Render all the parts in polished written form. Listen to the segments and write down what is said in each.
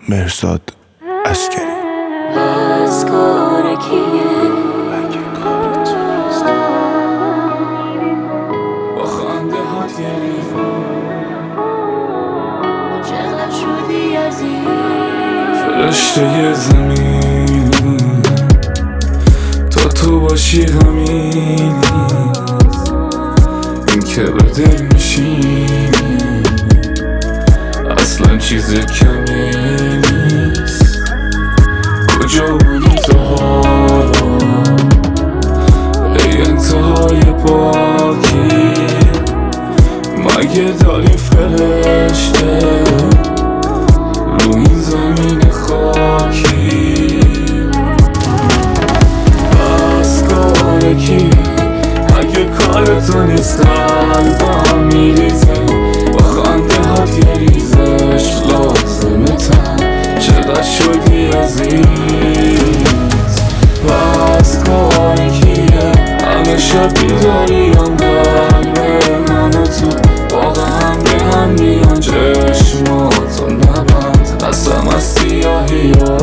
مرزاد عسکری. از کار کیه؟ اگه کار توست با خنده هات چقدر شدی عزیز، فرشته زمین، تا تو باشی غمی این که به دل میشینی اصلا چیز کمی نیست. کجا بودی تو حالا ای انتهای پاکی؟ مگه داری فرشته رو این زمین خاکی؟ بس کار کی؟ اگه کار تو نیست قلبم میریزه، با خنده هات یه ریزش لازمه تن چقدر شدی عزیز. بس کار کیه؟ همه شب بیداری هم قلب من و تو واقعا به هم میان، چشماتو نبند قسم از سیاهی ها.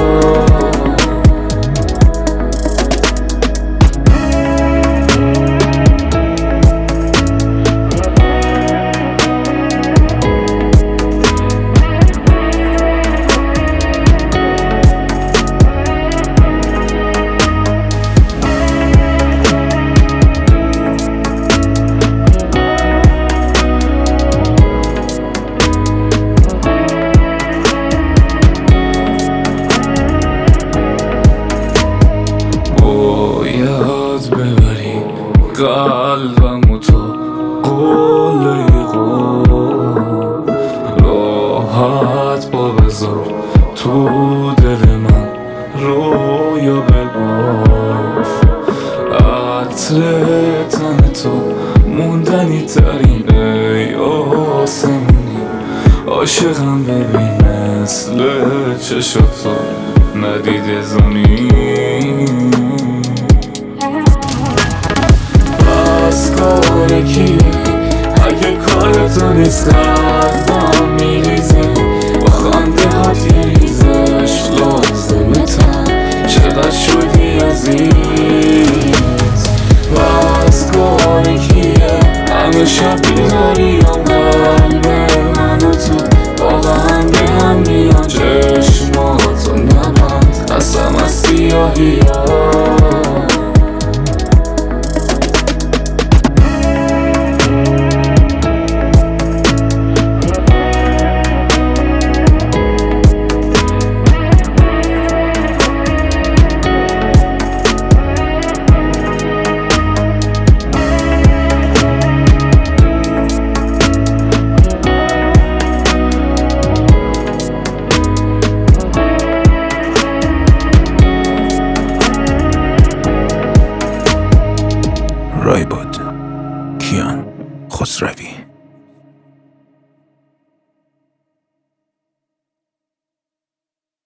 باید ببری قلبم و تو قله قول راحت با بذار تو دل من رویا بباف. عطر تن تو موندنی ترین ای آسمونی، عاشقم ببین مثل چشاتو ندیده زمین. بس کار کیه؟ اگه کار تو نیست قلبم میریزه، با خنده هات یه ریزش لازمه تن چقدر شدی عزیز. بس کار کیه؟ همه شب بیداری هم قلب من و تو واقعا به هم میان، چشماتو نبند قسم از سیاهی ها. رایباد کیان خسروی.